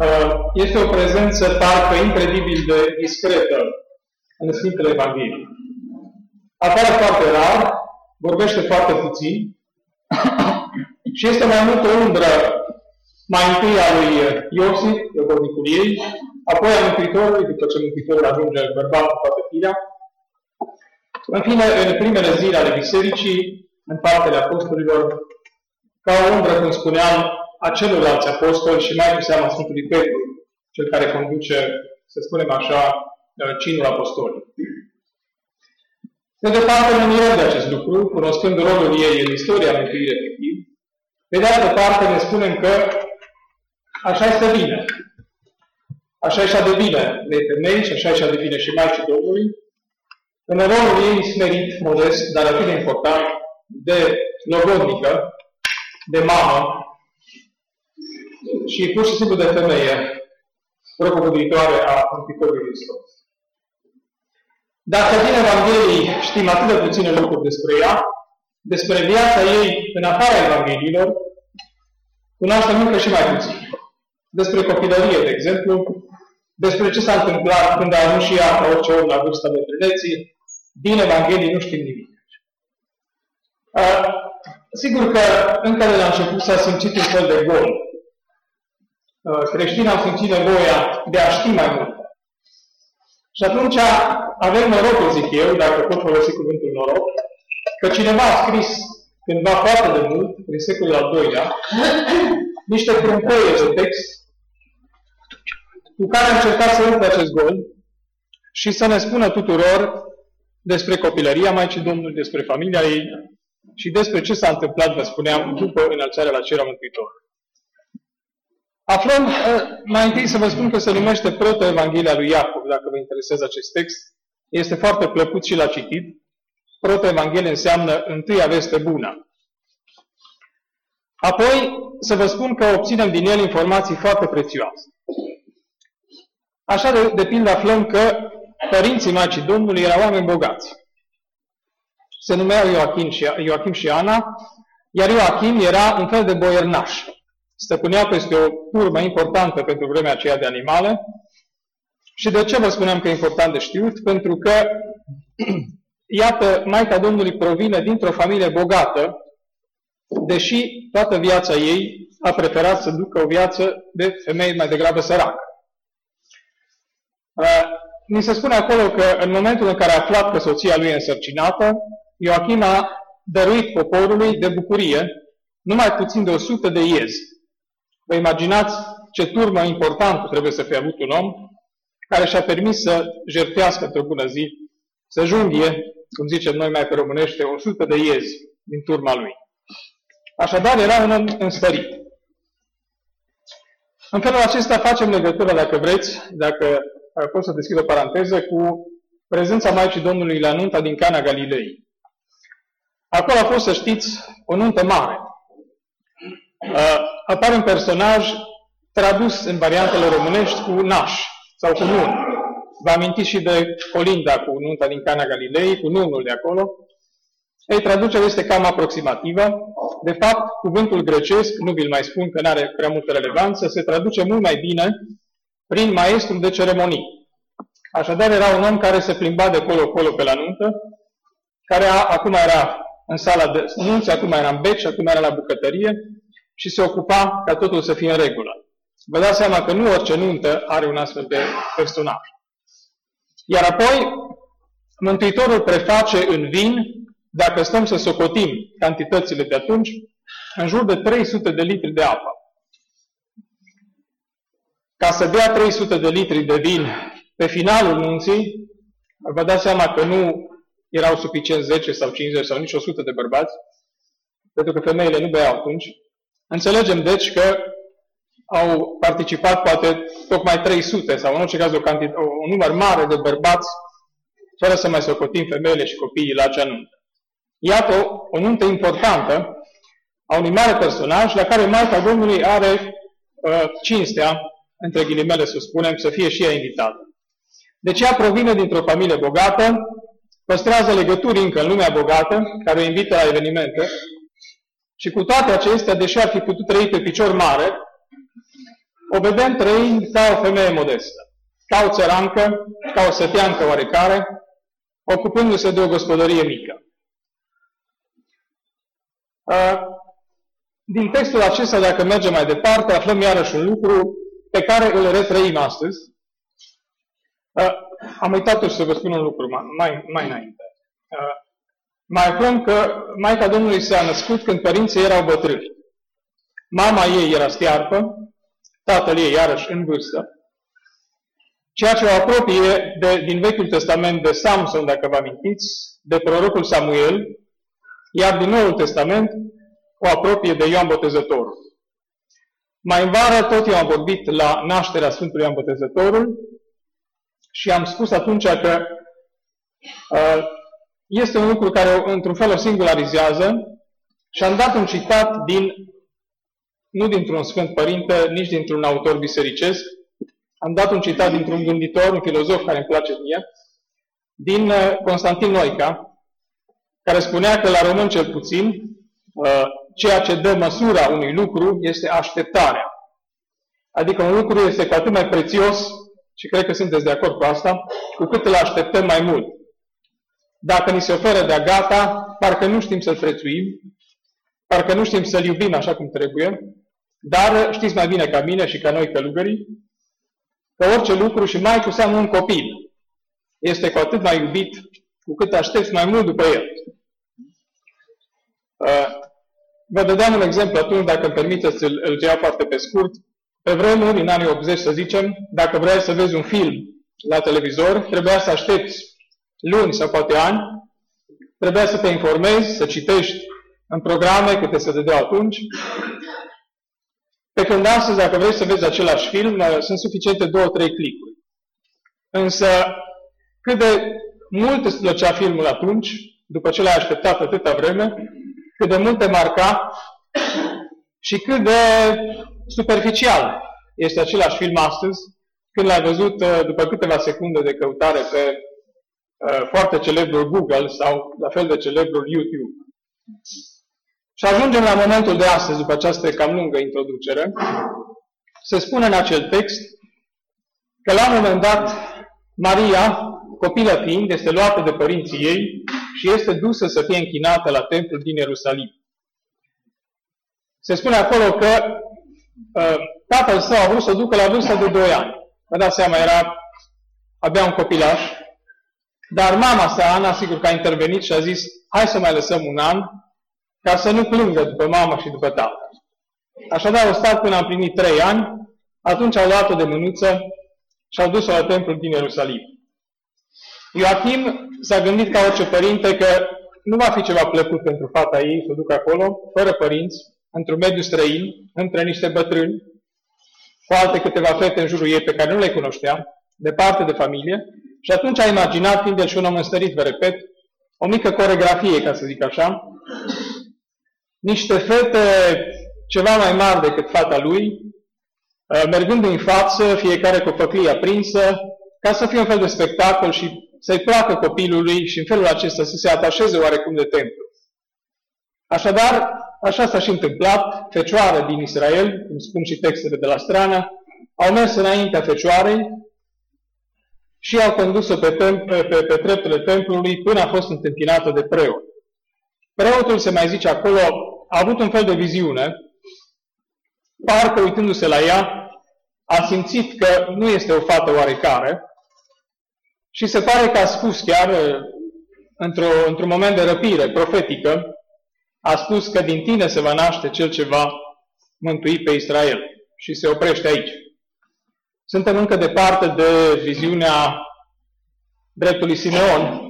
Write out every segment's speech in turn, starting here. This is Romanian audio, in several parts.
Este o prezență parcă incredibil de discretă în Sfintele Evanghelii. Apare foarte rar, vorbește foarte puțin și este mai mult o umbră mai întâi a lui Iosif, logodnicul ei, apoi a Mântuitorului, după ce Mântuitorul ajunge bărbat cu toată firea. În fine, în primele zile ale Bisericii, în partele apostolilor, ca o umbră, cum spuneam, a celorlalți apostoli și mai cu seama Sfântului Petru, cel care conduce, să spunem așa, cinul apostolic. Pe de parte, ne mirăm de acest lucru, cunoscând rolul ei în istoria mântuirii efectiv. Pe de altă parte, ne spunem că așa este bine. Așa și de bine de femei și așa și de bine și Maicii Domnului, în rolul ei smerit, modest, dar atât de important, de logodnică, de mamă și pur și simplu de femeie, propovăduitoare a Mântuitorului Hristos. Dacă din Evanghelii știm atât de puține lucruri despre ea, despre viața ei în afara Evangheliilor, cunoaștem încă și mai puțin. Despre copilărie, de exemplu, despre ce s-a întâmplat când a ajuns și ea, ca orice om, la vârsta bătrâneții, din Evanghelii nu știm nimic. Sigur că încă de la început s-a simțit un fel de gol. Creștinii au simțit nevoia de a ști mai mult. Și atunci avem norocul, zic eu, dacă pot folosi cuvântul noroc, că cineva a scris cândva foarte de mult, prin secolul al II-lea, niște cruncoie de text cu care a încercat să umple acest gol și să ne spună tuturor despre copilăria Maicii Domnului, despre familia ei și despre ce s-a întâmplat, vă spuneam, după înălțarea la cer a Mântuitorului. Aflăm, mai întâi să vă spun că se numește Proto-Evanghelia lui Iacov, dacă vă interesează acest text. Este foarte plăcut și la citit. Proto-Evanghelie înseamnă întâia veste bună. Apoi, să vă spun că obținem din el informații foarte prețioase. Așa, de pildă, aflăm că părinții Maicii Domnului erau oameni bogați. Se numeau Ioachim și Ana, iar Ioachim era un fel de boiernaș. Stăpânea peste o turmă importantă pentru vremea aceea de animale. Și de ce vă spuneam că e important de știut? Pentru că, iată, Maica Domnului provine dintr-o familie bogată, deși toată viața ei a preferat să ducă o viață de femeie mai degrabă săracă. Ni se spune acolo că în momentul în care a aflat că soția lui e însărcinată, Ioachim a dăruit poporului de bucurie numai puțin de 100 de iezi. Vă imaginați ce turmă importantă trebuie să fie avut un om care și-a permis să jertfească într-o bună zi, să junghie, cum zicem noi mai pe românește, 100 de iezi din turma lui. Așadar, era un om înstărit. În felul acesta facem legătură, dacă vreți, dacă pot să deschid o paranteză, cu prezența Maicii Domnului la nunta din Cana Galilei. Acolo a fost, să știți, o nuntă mare. Apare un personaj tradus în variantele românești cu naș sau cu nun. Vă amintiți și de Colinda cu nunta din Cana Galilei, cu nunul de acolo. Ei, traducerea este cam aproximativă. De fapt, cuvântul grecesc, nu vi-l mai spun că nu are prea multă relevanță, se traduce mult mai bine prin maestrul de ceremonii. Așadar, era un om care se plimba de colo-colo pe la nuntă, care acum era în sala de nunți, acum era în bec și acum era la bucătărie și se ocupa ca totul să fie în regulă. Vă dați seama că nu orice nuntă are un astfel de personaj. Iar apoi, Mântuitorul preface în vin, dacă stăm să socotim cantitățile de atunci, în jur de 300 de litri de apă. Ca să bea 300 de litri de vin pe finalul nunții, vă dați seama că nu erau suficient 10 sau 50 sau nici 100 de bărbați, pentru că femeile nu beau atunci. Înțelegem, deci, că au participat poate tocmai 300 sau în orice caz un număr mare de bărbați, fără să mai socotim femeile și copiii la acea nuntă. Iată o nuntă importantă a unui mare personaj la care Maica Domnului are cinstea, între ghilimele să spunem, să fie și ea invitată. Deci ea provine dintr-o familie bogată, păstrează legături încă în lumea bogată, care o invită la evenimente, și cu toate acestea, deși ar fi putut trăi pe picior mare, o vedem trăind ca o femeie modestă, ca o țărancă, ca o săteancă oarecare, ocupându-se de o gospodărie mică. Din textul acesta, dacă mergem mai departe, aflăm iarăși un lucru pe care îl retrăim astăzi. Am uitat totuși să vă spun un lucru mai înainte. Mai aflăm că Maica Domnului s-a născut când părinții erau bătrâni. Mama ei era stearpă, tatăl ei iarăși în vârstă, ceea ce o apropie din Vechiul Testament de Samson, dacă vă amintiți, de prorocul Samuel, iar din Noul Testament o apropie de Ioan Botezătorul. Mai în vară tot eu am vorbit la nașterea Sfântului Ioan Botezătorul și am spus atunci că este un lucru care într-un fel o singularizează și am dat un citat nu dintr-un Sfânt Părinte, nici dintr-un autor bisericesc, am dat un citat dintr-un gânditor, un filozof care îmi place mie, din Constantin Noica, care spunea că la român cel puțin, ceea ce dă măsura unui lucru este așteptarea. Adică un lucru este cu atât mai prețios, și cred că sunteți de acord cu asta, cu cât îl așteptăm mai mult. Dacă ni se oferă de-a gata, parcă nu știm să-l prețuim, parcă nu știm să-l iubim așa cum trebuie, dar știți mai bine ca mine și ca noi călugării, că orice lucru, și mai cu seamă un copil, este cu atât mai iubit cu cât aștepți mai mult după el. Vă dădeam un exemplu atunci, dacă îmi permiteți, îl iau foarte pe scurt. Pe vremuri, în anii 80, să zicem, dacă vrei să vezi un film la televizor, trebuia să aștepți luni sau poate ani, trebuia să te informezi, să citești în programe câte se dădeau atunci. Pe când astăzi, dacă vrei să vezi același film, sunt suficiente 2-3 clicuri. Însă, cât de mult îți plăcea filmul atunci, după ce l-ai așteptat atâta vreme, cât de mult te marca și cât de superficial este același film astăzi, când l-ai văzut după câteva secunde de căutare pe foarte celebrul Google sau la fel de celebrul YouTube. Și ajungem la momentul de astăzi, după această cam lungă introducere, se spune în acel text că la un moment dat Maria, copilă fiind, este luată de părinții ei și este dusă să fie închinată la templul din Ierusalim. Se spune acolo că tatăl său a vrut să o ducă la vârsta de 2 ani. Vă dați seama, era abia un copilaș, dar mama sa, Ana, sigur că a intervenit și a zis, hai să mai lăsăm un an, ca să nu plângă după mama și după tatăl. Așadar, au stat până am primit 3 ani, atunci au luat-o de mânuță și au dus-o la templul din Ierusalim. Ioachim s-a gândit ca orice părinte că nu va fi ceva plăcut pentru fata ei să o ducă acolo, fără părinți, într-un mediu străin, între niște bătrâni, cu alte câteva fete în jurul ei pe care nu le cunoștea, departe de familie, și atunci a imaginat, fiind el și un om înstărit, vă repet, o mică coreografie, ca să zic așa, niște fete ceva mai mari decât fata lui, mergând în față, fiecare cu făclia prinsă, ca să fie un fel de spectacol și să-i placă copilului și în felul acesta să se atașeze oarecum de templu. Așadar, așa s-a și întâmplat, fecioară din Israel, cum spun și textele de la strană, au mers înaintea fecioarei și au condus-o pe treptele templului până a fost întâmpinată de preot. Preotul, se mai zice acolo, a avut un fel de viziune, parcă uitându-se la ea, a simțit că nu este o fată oarecare și se pare că a spus chiar, într-un moment de răpire profetică, a spus că din tine se va naște cel ce va mântui pe Israel. Și se oprește aici. Suntem încă departe de viziunea dreptului Simeon,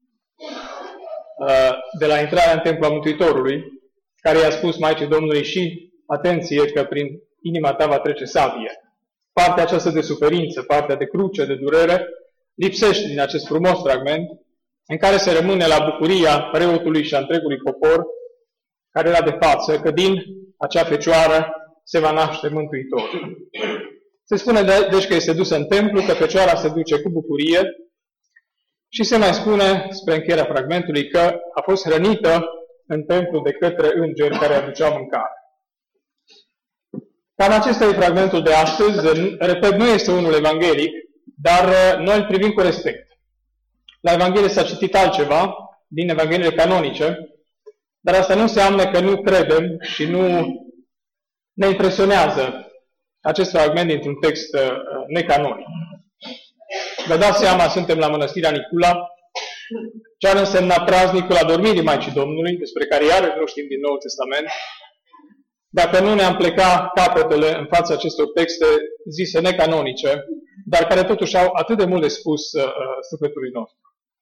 de la intrarea în templul Mântuitorului, care i-a spus Maicii Domnului și, atenție, că prin inima ta va trece sabie. Partea aceasta de suferință, partea de cruce, de durere, lipsește din acest frumos fragment, în care se rămâne la bucuria preotului și a întregului popor, care era de față, că din acea fecioară se va naște Mântuitorul. Se spune deci că este dusă în templu, că fecioara se duce cu bucurie și se mai spune, spre încheierea fragmentului, că a fost hrănită în templu de către îngeri care aduceau mâncare. Cam acesta e fragmentul de astăzi. Repet, nu este unul evanghelic, dar noi îl privim cu respect. La Evanghelie s-a citit altceva, din Evangheliile canonice, dar asta nu înseamnă că nu credem și nu ne impresionează acest fragment dintr-un text necanonic. Vă dați seama, suntem la Mănăstirea Nicula, ce ar însemna praznicul adormirii Maicii Domnului, despre care iarăși nu știm din Noul Testament, dacă nu ne-am plecat capetele în fața acestor texte zise necanonice, dar care totuși au atât de mult de spus sufletului nostru.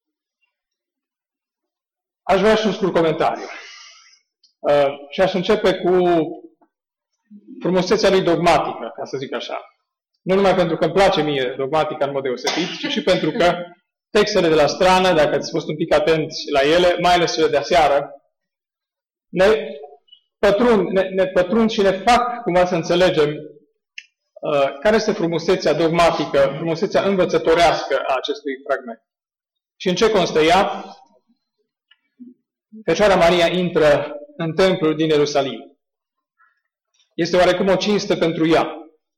Aș vrea și un scurt comentariu. Și aș începe cu frumusețea lui dogmatică, ca să zic așa. Nu numai pentru că îmi place mie dogmatica în mod deosebit, ci și pentru că textele de la strană, dacă ați fost un pic atenți la ele, mai ales cele de aseară, ne pătrund și ne fac cumva să înțelegem care este frumusețea dogmatică, frumusețea învățătorească a acestui fragment. Și în ce constă ea? Fecioara Maria intră în templul din Ierusalim. Este oarecum o cinste pentru ea.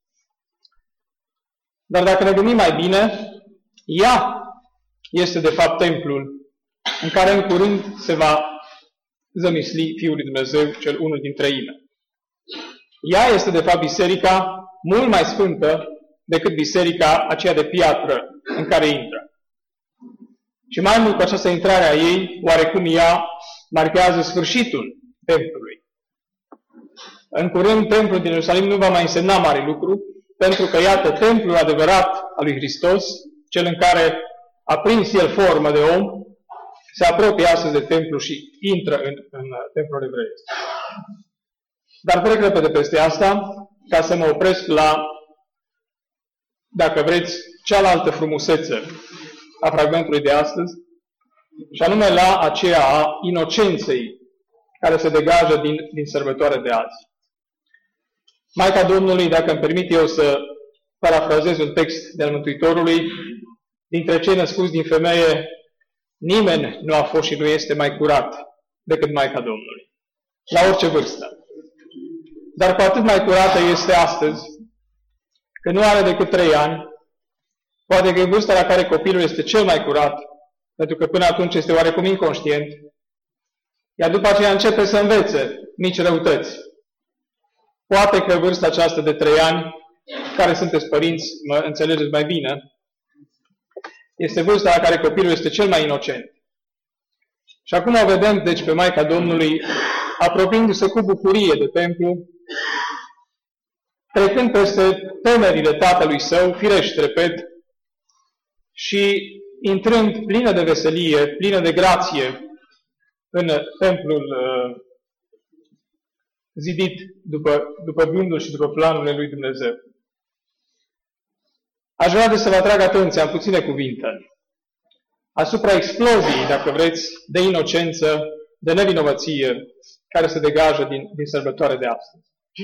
Dar dacă ne gândim mai bine, ea este de fapt templul în care în curând se va zămisli Fiul lui Dumnezeu, cel unul din treime. Ea este de fapt biserica mult mai sfântă decât biserica aceea de piatră în care intră. Și mai mult cu această intrare a ei, oarecum ea marchează sfârșitul templului. În curând, templul din Ierusalim nu va mai însemna mare lucru, pentru că, iată, templul adevărat al lui Hristos, cel în care a prins el formă de om, se apropie astăzi de templu și intră în templul evreiesc. Dar trec repede peste asta, ca să mă opresc la, dacă vreți, cealaltă frumusețe a fragmentului de astăzi, și anume la aceea a inocenței care se degajă din sărbătoarea de azi. Maica Domnului, dacă îmi permit eu să parafrazez un text de al Mântuitorului, dintre cei născuți din femeie, nimeni nu a fost și nu este mai curat decât Maica Domnului, la orice vârstă. Dar cu atât mai curată este astăzi, că nu are decât 3 ani, poate că e vârsta la care copilul este cel mai curat, pentru că până atunci este oarecum inconștient, iar după aceea începe să învețe mici răutăți. Poate că vârsta aceasta de 3 ani, care sunteți părinți, mă înțelegeți mai bine, este vârsta la care copilul este cel mai inocent. Și acum o vedem, deci, pe Maica Domnului, apropiindu-se cu bucurie de templu, trecând peste temerile tatălui său, firește, repet, și intrând plină de veselie, plină de grație în templul zidit după gândul și după planurile lui Dumnezeu. Aș vrea să vă atrag atenția în puține cuvinte asupra exploziei, dacă vreți, de inocență, de nevinovăție, care se degajă din sărbătoare de astăzi.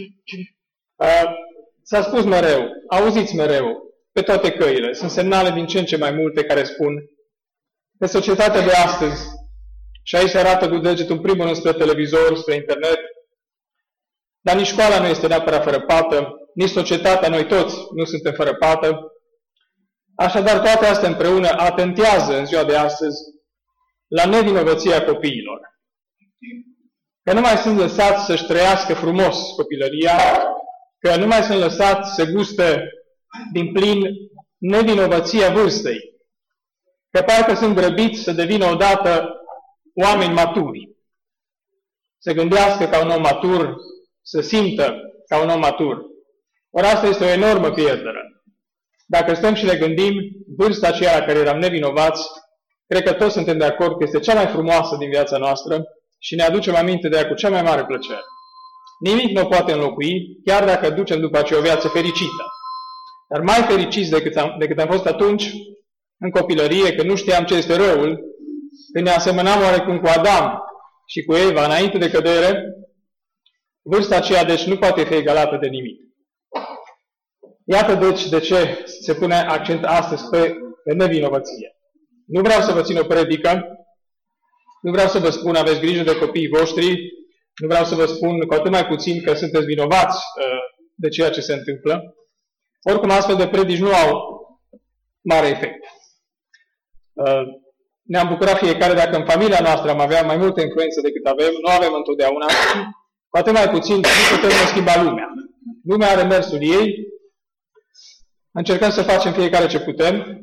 S-a spus mereu, auziți mereu, pe toate căile, sunt semnale din ce în ce mai multe care spun că societatea de astăzi, și aici se arată cu degetul în primul rând spre televizor, spre internet, dar nici școala nu este neapărat fără pată, nici societatea, noi toți nu suntem fără pată. Așadar, toate astea împreună atentează în ziua de astăzi la nevinovăția copiilor. Că nu mai sunt lăsați să-și trăiască frumos copilăria, că nu mai sunt lăsați să guste din plin nevinovăția vârstei, că parcă sunt grăbiți să devină odată oameni maturi, să gândească ca un om matur, să simtă ca un om matur. Ori asta este o enormă pierdere. Dacă stăm și ne gândim, vârsta aceea la care eram nevinovați, cred că toți suntem de acord că este cea mai frumoasă din viața noastră și ne aducem aminte de ea cu cea mai mare plăcere. Nimic nu o poate înlocui, chiar dacă ducem după aceea o viață fericită. Dar mai fericiți decât am fost atunci, în copilărie, când nu știam ce este răul, când ne asemănam oarecum cu Adam și cu Eva înainte de cădere, vârsta aceea deci nu poate fi egalată de nimic. Iată deci de ce se pune accent astăzi pe nevinovăție. Nu vreau să vă țin o predică, nu vreau să vă spun aveți grijă de copiii voștri, nu vreau să vă spun cu atât mai puțin că sunteți vinovați de ceea ce se întâmplă. Oricum, astfel de predici nu au mare efect. Ne-am bucurat fiecare dacă în familia noastră am avea mai multă influență decât avem, nu avem întotdeauna, cu atât mai puțin nu putem schimba lumea. Lumea are mersul ei, încercăm să facem fiecare ce putem.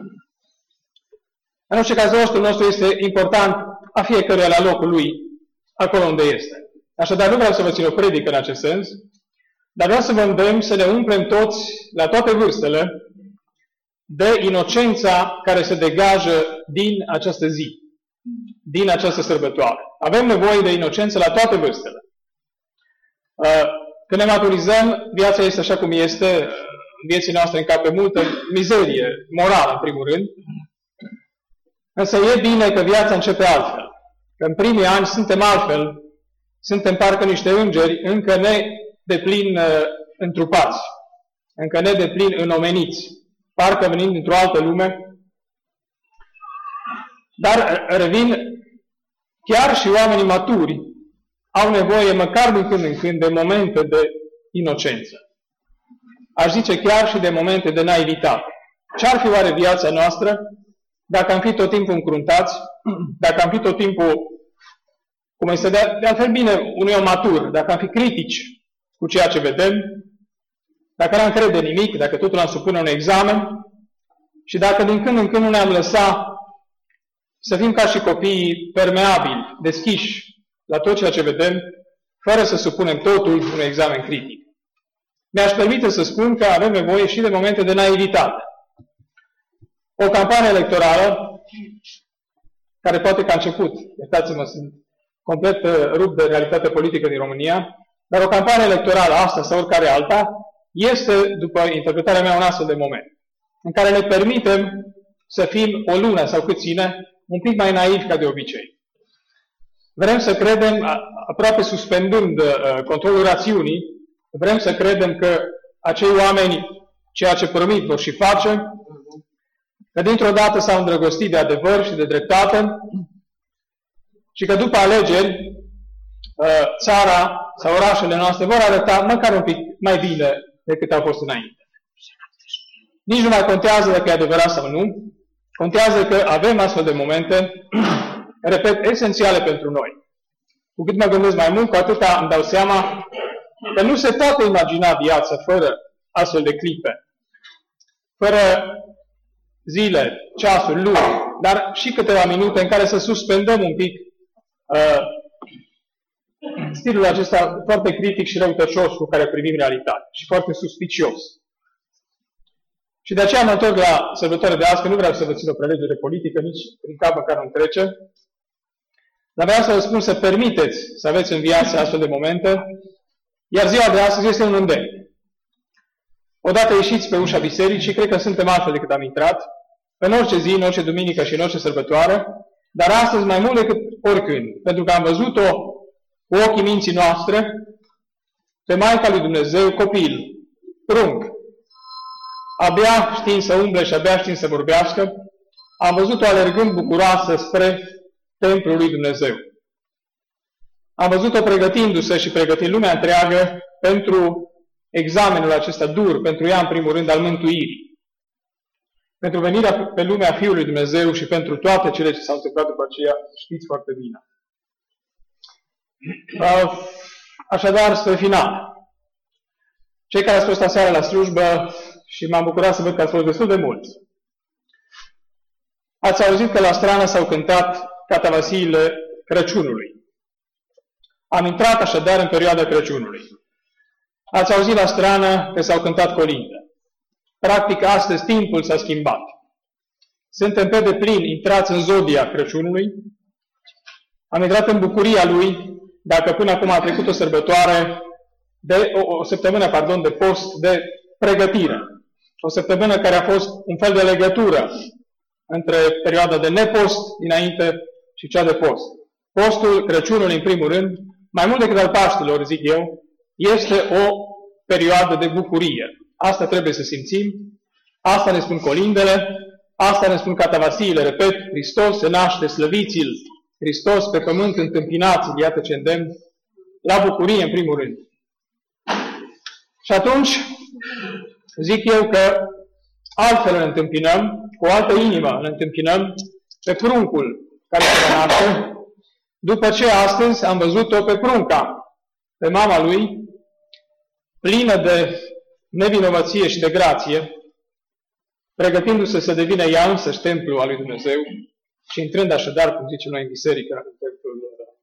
În orice caz, rostul nostru este important a fiecăruia la locul lui, acolo unde este. Așadar, nu vreau să vă țin o predică în acest sens, dar vreau să vă îndemn să ne umplem toți, la toate vârstele, de inocența care se degajă din această zi, din această sărbătoare. Avem nevoie de inocență la toate vârstele. Când ne maturizăm, viața este așa cum este, în vieții noastre încape multă mizerie morală, în primul rând, însă e bine că viața începe altfel. Că în primii ani suntem altfel, suntem parcă niște îngeri, încă ne deplin întrupați, încă ne deplin înomeniți, parcă venim dintr-o altă lume. Dar revin, chiar și oamenii maturi au nevoie, măcar din când în când, de momente de inocență. Aș zice chiar și de momente de naivitate. Ce-ar fi oare viața noastră dacă am fi tot timpul încruntați, dacă am fi tot timpul, cum este de altfel bine unui om matur, dacă am fi critici cu ceea ce vedem, dacă n-am crede nimic, dacă totul am supune un examen și dacă din când în când nu ne-am lăsat să fim ca și copiii permeabili, deschiși la tot ceea ce vedem, fără să supunem totul unui examen critic. Mi-aș permite să spun că avem nevoie și de momente de naivitate. O campanie electorală, care poate că a început, iertați-mă, sunt complet rupt de realitatea politică din România, dar o campanie electorală, asta sau oricare alta, este, după interpretarea mea, un astfel de moment, în care ne permitem să fim o lună sau cât ține, un pic mai naivi ca de obicei. Vrem să credem, aproape suspendând controlul rațiunii, vrem să credem că acei oameni, ceea ce promit, vor și face, că dintr-o dată s-au îndrăgostit de adevăr și de dreptate și că după alegeri țara sau orașele noastre vor arăta măcar un pic mai bine decât au fost înainte. Nici nu mai contează dacă e adevărat sau nu, contează că avem astfel de momente, repet, esențiale pentru noi. Cu cât mă gândesc mai mult, cu atâta îmi dau seama că nu se poate imagina viața fără astfel de clipe, fără zile, ceasuri, luni, dar și câteva minute în care să suspendăm un pic stilul acesta foarte critic și răutăcios cu care privim realitatea și foarte suspicios. Și de aceea mă întorc la sărbătoarea de azi, că nu vreau să vă țin o prelegere politică, nici prin cap măcar nu trece, dar vreau să vă spun să permiteți să aveți în viață astfel de momente, iar ziua de astăzi este un îndemn. Odată ieșiți pe ușa bisericii, cred că suntem altfel decât am intrat, în orice zi, în orice duminică și în orice sărbătoare, dar astăzi mai mult decât oricând, pentru că am văzut-o cu ochii minții noastre, pe Maica lui Dumnezeu, copil, prunc, abia știind să umble și abia știind să vorbească, am văzut-o alergând bucuroasă spre templul lui Dumnezeu. Am văzut-o pregătindu-se și pregătind lumea întreagă pentru examenul acesta dur, pentru ea în primul rând al mântuirii, pentru venirea pe lumea Fiului Dumnezeu și pentru toate cele ce s-au întâmplat după aceea, știți foarte bine. Așadar, spre final, cei care ați fost aseară la slujbă și m-am bucurat să văd că ați fost destul de mulți, ați auzit că la strană s-au cântat catavasiile Crăciunului. Am intrat așadar în perioada Crăciunului. Ați auzit la strană că s-au cântat colinde. Practic, astăzi timpul s-a schimbat. Suntem pe deplin intrați în zodia Crăciunului. Am intrat în bucuria lui, dacă până acum a trecut o sărbătoare, o săptămână de post, de pregătire. O săptămână care a fost un fel de legătură între perioada de nepost dinainte și cea de post. Postul Crăciunului, în primul rând, mai mult decât al Paștelor, zic eu, este o perioadă de bucurie. Asta trebuie să simțim, asta ne spun colindele, asta ne spun catavasiile, repet, Hristos se naște, slăviți-l, Hristos pe pământ întâmpinați-l, iată ce îndemn, la bucurie în primul rând. Și atunci, zic eu că altfel îl întâmpinăm, cu o altă inimă îl întâmpinăm pe pruncul care se înalță, după ce astăzi am văzut-o pe prunca, pe mama lui, plină de nevinovăție și de grație, pregătindu-se să devină ea însăși templu al lui Dumnezeu și intrând așadar, cum zicem noi în biserică, în templul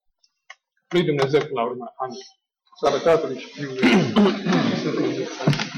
lui Dumnezeu până la urmă. Amin. Slavă Tatălui și Fiului.